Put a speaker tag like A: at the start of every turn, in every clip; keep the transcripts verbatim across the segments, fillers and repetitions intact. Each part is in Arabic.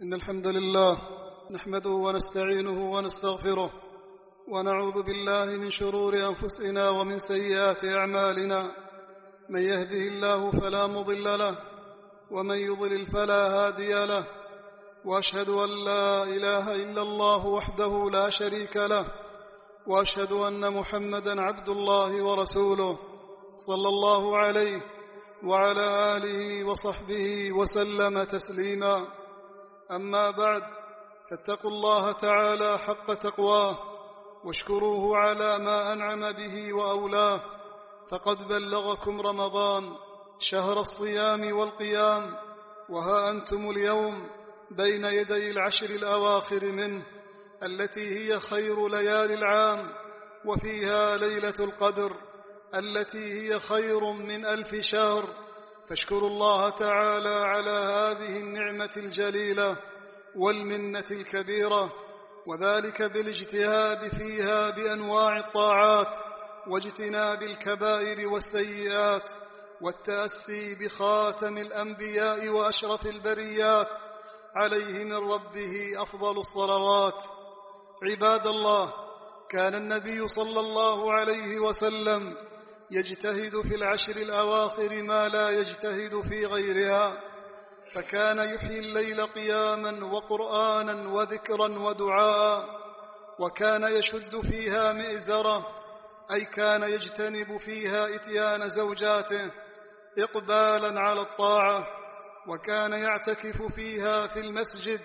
A: إن الحمد لله نحمده ونستعينه ونستغفره ونعوذ بالله من شرور أنفسنا ومن سيئات أعمالنا. من يهده الله فلا مضل له ومن يضلل فلا هادي له، وأشهد أن لا إله إلا الله وحده لا شريك له، وأشهد أن محمدا عبد الله ورسوله صلى الله عليه وعلى آله وصحبه وسلم تسليما. أما بعد، فاتقوا الله تعالى حق تقواه واشكروه على ما أنعم به وأولاه، فقد بلغكم رمضان شهر الصيام والقيام، وها أنتم اليوم بين يدي العشر الأواخر منه التي هي خير ليالي العام، وفيها ليلة القدر التي هي خير من ألف شهر. فاشكروا الله تعالى على هذه النعمة الجليلة والمنة الكبيرة، وذلك بالاجتهاد فيها بأنواع الطاعات واجتناب الكبائر والسيئات، والتأسي بخاتم الأنبياء وأشرف البريات عليه من ربه أفضل الصلوات. عباد الله، كان النبي صلى الله عليه وسلم يجتهد في العشر الأواخر ما لا يجتهد في غيرها، فكان يحيي الليل قياما وقرآنا وذكرا ودعاء، وكان يشد فيها مئزرة، أي كان يجتنب فيها إتيان زوجاته إقبالا على الطاعة، وكان يعتكف فيها في المسجد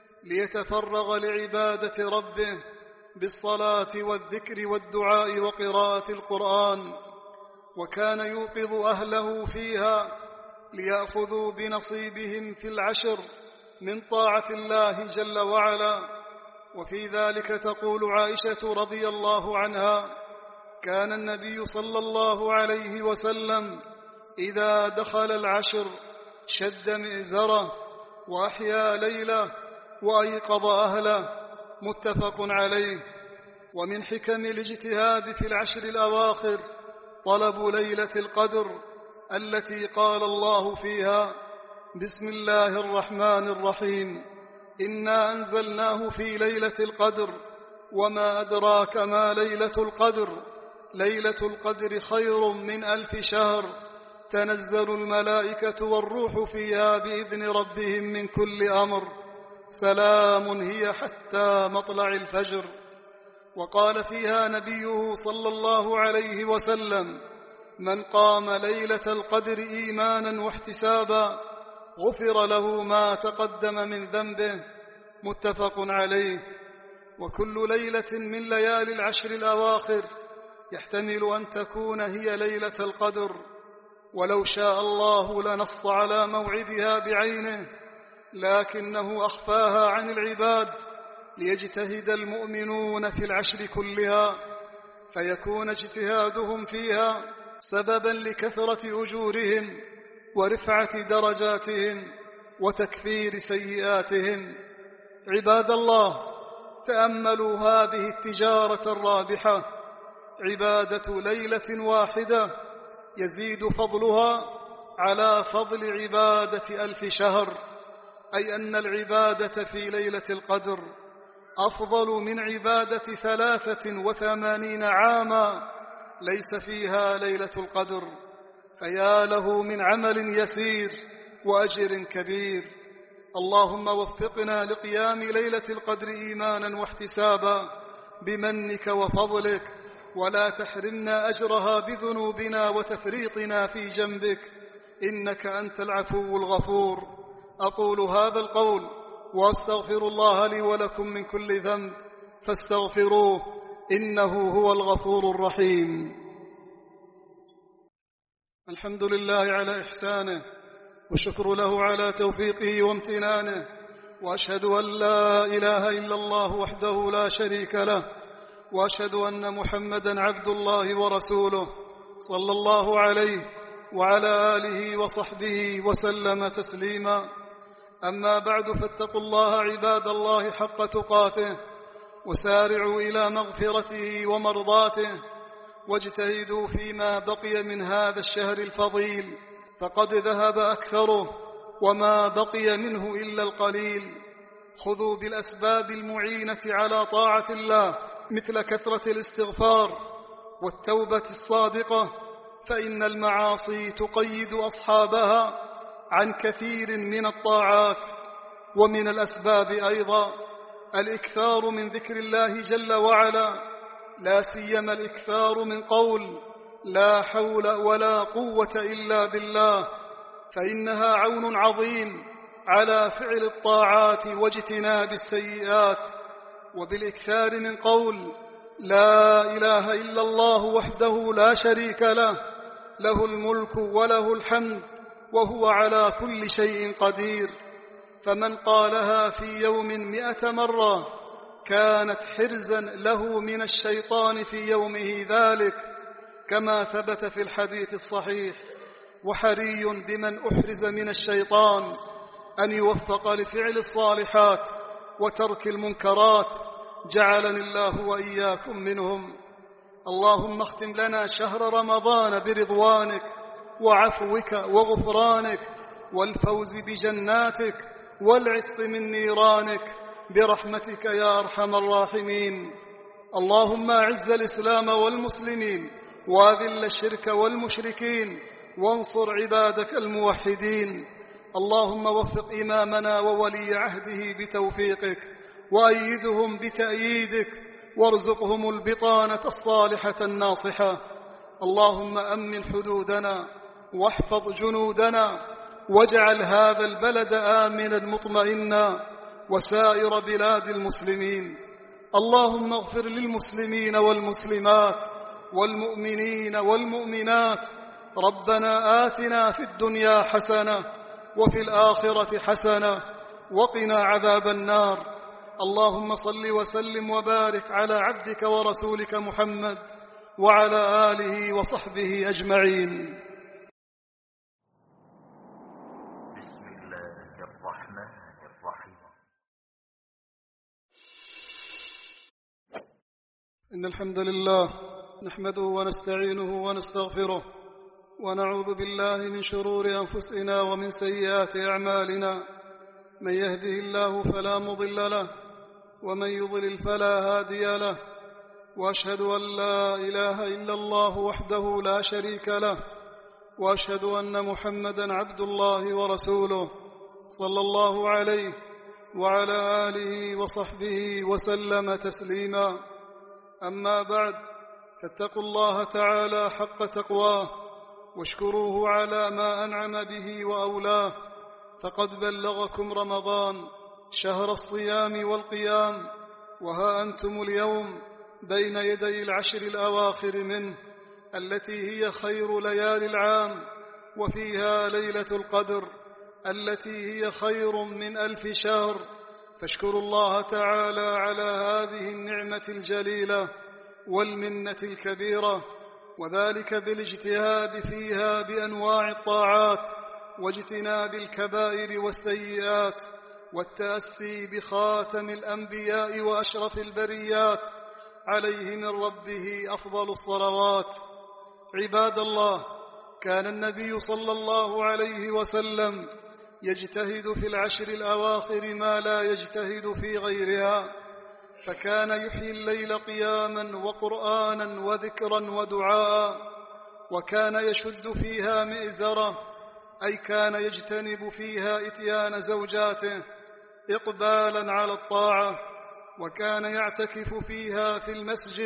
A: ليتفرغ لعبادة ربه بالصلاة والذكر والدعاء وقراءة القرآن، وكان يوقظ أهله فيها ليأخذوا بنصيبهم في العشر من طاعة الله جل وعلا. وفي ذلك تقول عائشة رضي الله عنها: كان النبي صلى الله عليه وسلم إذا دخل العشر شد مئزره وأحيا ليله وأيقظ أهله، متفق عليه. ومن حكم الاجتهاد في العشر الأواخر طلب ليلة القدر التي قال الله فيها: بسم الله الرحمن الرحيم، إنا أنزلناه في ليلة القدر وما أدراك ما ليلة القدر، ليلة القدر خير من ألف شهر، تنزل الملائكة والروح فيها بإذن ربهم من كل أمر، سلام هي حتى مطلع الفجر. وقال فيها نبيه صلى الله عليه وسلم: من قام ليلة القدر إيمانا واحتسابا غفر له ما تقدم من ذنبه، متفق عليه. وكل ليلة من ليالي العشر الأواخر يحتمل أن تكون هي ليلة القدر، ولو شاء الله لنص على موعدها بعينه، لكنه أخفاها عن العباد ليجتهد المؤمنون في العشر كلها، فيكون اجتهادهم فيها سببا لكثرة أجورهم ورفعة درجاتهم وتكفير سيئاتهم. عباد الله، تأملوا هذه التجارة الرابحة، عبادة ليلة واحدة يزيد فضلها على فضل عبادة ألف شهر، أي أن العبادة في ليلة القدر أفضل من عبادة ثلاثة وثمانين عاما ليس فيها ليلة القدر، فيا له من عمل يسير وأجر كبير. اللهم وفقنا لقيام ليلة القدر إيمانا واحتسابا بمنك وفضلك، ولا تحرمنا أجرها بذنوبنا وتفريطنا في جنبك، إنك أنت العفو الغفور. أقول هذا القول وأستغفر الله لي ولكم من كل ذنب، فاستغفروه إنه هو الغفور الرحيم. الحمد لله على إحسانه، والشكر له على توفيقه وامتنانه، وأشهد أن لا إله إلا الله وحده لا شريك له، وأشهد أن محمدا عبد الله ورسوله صلى الله عليه وعلى آله وصحبه وسلم تسليما. أما بعد، فاتقوا الله عباد الله حق تقاته، وسارعوا إلى مغفرته ومرضاته، واجتهدوا فيما بقي من هذا الشهر الفضيل، فقد ذهب أكثره وما بقي منه إلا القليل. خذوا بالأسباب المعينة على طاعة الله مثل كثرة الاستغفار والتوبة الصادقة، فإن المعاصي تقيد أصحابها عن كثير من الطاعات. ومن الأسباب أيضا الإكثار من ذكر الله جل وعلا، لا سيما الإكثار من قول لا حول ولا قوة إلا بالله، فإنها عون عظيم على فعل الطاعات واجتناب السيئات. وبالإكثار من قول لا إله إلا الله وحده لا شريك له، له الملك وله الحمد وهو على كل شيء قدير، فمن قالها في يوم مئة مرة كانت حرزا له من الشيطان في يومه ذلك، كما ثبت في الحديث الصحيح. وحري بمن أحرز من الشيطان أن يوفق لفعل الصالحات وترك المنكرات، جعلني الله وإياكم منهم. اللهم اختم لنا شهر رمضان برضوانك وعفوك وغفرانك والفوز بجناتك والعتق من نيرانك برحمتك يا أرحم الراحمين. اللهم أعز الإسلام والمسلمين وأذل الشرك والمشركين وانصر عبادك الموحدين. اللهم وفق إمامنا وولي عهده بتوفيقك وأيدهم بتأييدك وارزقهم البطانة الصالحة الناصحة. اللهم أمن حدودنا واحفظ جنودنا واجعل هذا البلد آمنا مطمئنا وسائر بلاد المسلمين. اللهم اغفر للمسلمين والمسلمات والمؤمنين والمؤمنات. ربنا آتنا في الدنيا حسنة وفي الآخرة حسنة وقنا عذاب النار. اللهم صل وسلم وبارك على عبدك ورسولك محمد وعلى آله وصحبه أجمعين.
B: بسم الله الرحمن الرحيم.
A: إن الحمد لله نحمده ونستعينه ونستغفره ونعوذ بالله من شرور أنفسنا ومن سيئات أعمالنا. من يهده الله فلا مضل له ومن يضلل فلا هادي له، وأشهد أن لا إله إلا الله وحده لا شريك له، وأشهد أن محمدا عبد الله ورسوله صلى الله عليه وعلى آله وصحبه وسلم تسليما. أما بعد، فاتقوا الله تعالى حق تقواه واشكروه على ما أنعم به وأولاه، فقد بلغكم رمضان شهر الصيام والقيام، وها أنتم اليوم بين يدي العشر الأواخر منه التي هي خير ليالي العام، وفيها ليلة القدر التي هي خير من ألف شهر. فاشكروا الله تعالى على هذه النعمة الجليلة والمنة الكبيرة، وذلك بالاجتهاد فيها بأنواع الطاعات واجتناب الكبائر والسيئات والتأسي بخاتم الأنبياء وأشرف البريات عليه من ربه أفضل الصلوات. عباد الله، كان النبي صلى الله عليه وسلم يجتهد في العشر الأواخر ما لا يجتهد في غيرها، فكان يحيي الليل قياما وقرآنا وذكرا ودعاء، وكان يشد فيها مئزره، أي كان يجتنب فيها إتيان زوجاته إقبالا على الطاعة، وكان يعتكف فيها في المسجد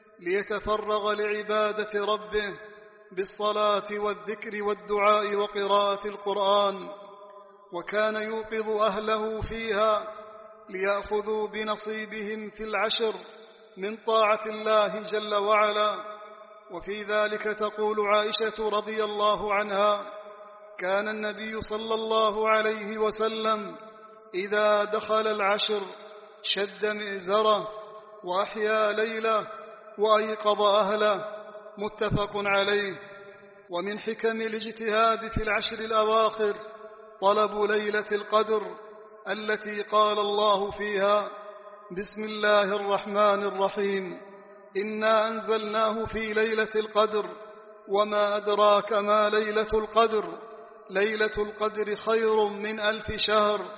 A: ليتفرغ لعبادة ربه بالصلاة والذكر والدعاء وقراءة القرآن، وكان يوقظ أهله فيها ليأخذوا بنصيبهم في العشر من طاعة الله جل وعلا. وفي ذلك تقول عائشة رضي الله عنها: كان النبي صلى الله عليه وسلم إذا دخل العشر شد مئزره وأحيا ليله وأيقظ أهله، متفق عليه. ومن حكم الاجتهاد في العشر الأواخر طلب ليلة القدر التي قال الله فيها: بسم الله الرحمن الرحيم، إنا أنزلناه في ليلة القدر وما أدراك ما ليلة القدر، ليلة القدر خير من ألف شهر.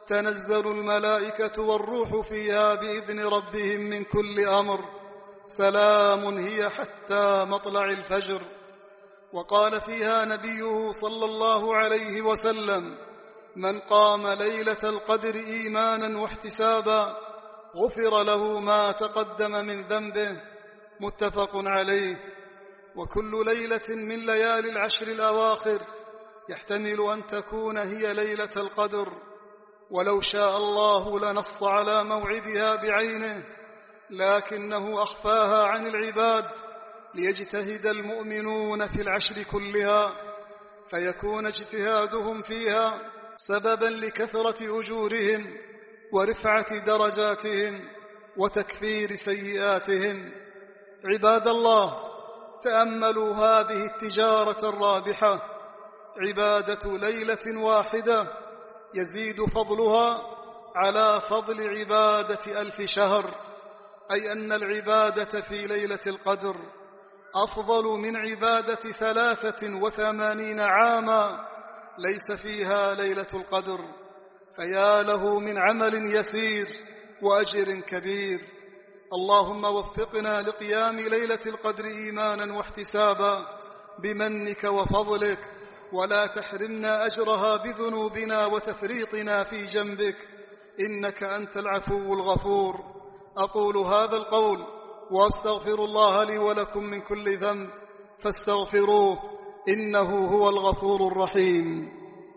A: تنزل الملائكة والروح فيها بإذن ربهم من كل أمر سلام هي حتى مطلع الفجر. وقال فيها نبيه صلى الله عليه وسلم: من قام ليلة القدر إيمانا واحتسابا غفر له ما تقدم من ذنبه. متفق عليه. وكل ليلة من ليالي العشر الأواخر يحتمل أن تكون هي ليلة القدر، ولو شاء الله لنص على موعدها بعينه، لكنه أخفاها عن العباد ليجتهد المؤمنون في العشر كلها، فيكون اجتهادهم فيها سببا لكثرة أجورهم ورفعة درجاتهم وتكفير سيئاتهم. عباد الله، تأملوا هذه التجارة الرابحة، عبادة ليلة واحدة يزيد فضلها على فضل عبادة ألف شهر، أي أن العبادة في ليلة القدر أفضل من عبادة ثلاثة وثمانين عاما ليس فيها ليلة القدر. فيا له من عمل يسير وأجر كبير. اللهم وفقنا لقيام ليلة القدر إيمانا واحتسابا بمنك وفضلك، ولا تحرمنا أجرها بذنوبنا وتفريطنا في جنبك، إنك أنت العفو الغفور. أقول هذا القول وأستغفر الله لي ولكم من كل ذنب فاستغفروه إنه هو الغفور الرحيم.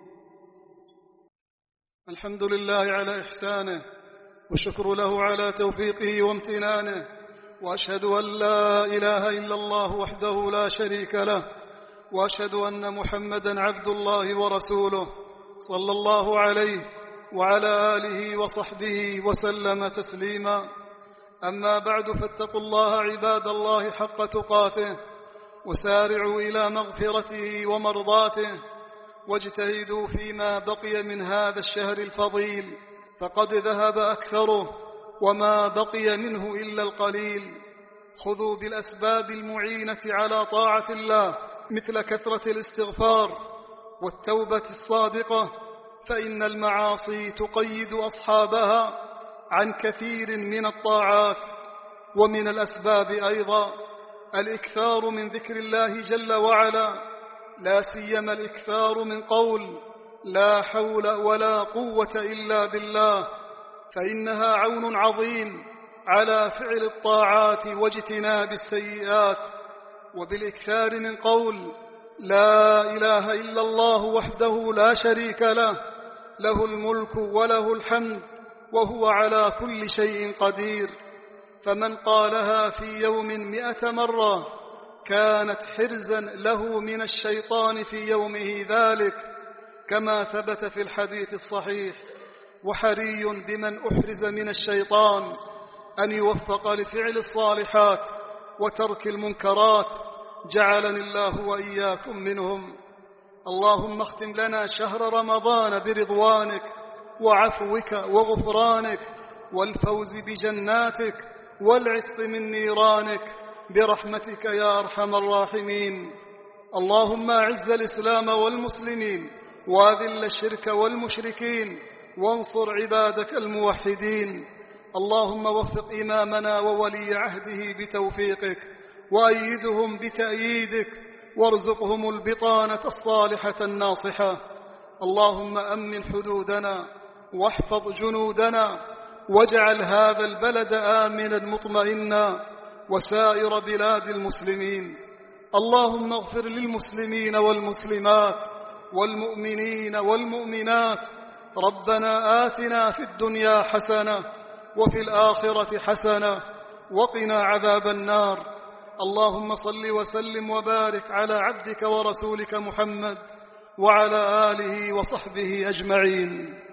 A: الحمد لله على إحسانه، والشكر له على توفيقه وامتنانه، وأشهد أن لا إله إلا الله وحده لا شريك له، وأشهد أن محمدا عبد الله ورسوله صلى الله عليه وعلى آله وصحبه وسلم تسليما. أما بعد، فاتقوا الله عباد الله حق تقاته، وسارعوا إلى مغفرته ومرضاته، واجتهدوا فيما بقي من هذا الشهر الفضيل، فقد ذهب أكثره وما بقي منه إلا القليل. خذوا بالأسباب المعينة على طاعة الله، مثل كثرة الاستغفار والتوبة الصادقة، فإن المعاصي تقيد أصحابها عن كثير من الطاعات. ومن الأسباب أيضا الإكثار من ذكر الله جل وعلا، لا سيما الإكثار من قول لا حول ولا قوة إلا بالله، فإنها عون عظيم على فعل الطاعات واجتناب السيئات. وبالإكثار من قول لا إله إلا الله وحده لا شريك له، له الملك وله الحمد وهو على كل شيء قدير، فمن قالها في يوم مئة مرة كانت حرزا له من الشيطان في يومه ذلك، كما ثبت في الحديث الصحيح. وحري بمن أحرز من الشيطان أن يوفق لفعل الصالحات وترك المنكرات، جعلني الله وإياكم منهم. اللهم اختم لنا شهر رمضان برضوانك وعفوك وغفرانك والفوز بجناتك والعتق من نيرانك برحمتك يا أرحم الراحمين. اللهم أعز الإسلام والمسلمين وأذل الشرك والمشركين، وانصر عبادك الموحدين. اللهم وفق إمامنا وولي عهده بتوفيقك، وأيدهم بتأييدك، وارزقهم البطانة الصالحة الناصحة. اللهم أمن حدودنا واحفظ جنودنا، واجعل هذا البلد آمنا مطمئنا وسائر بلاد المسلمين. اللهم اغفر للمسلمين والمسلمات والمؤمنين والمؤمنات. ربنا آتنا في الدنيا حسنة وفي الآخرة حسنة وقنا عذاب النار. اللهم صل وسلم وبارك على عبدك ورسولك محمد وعلى آله وصحبه أجمعين.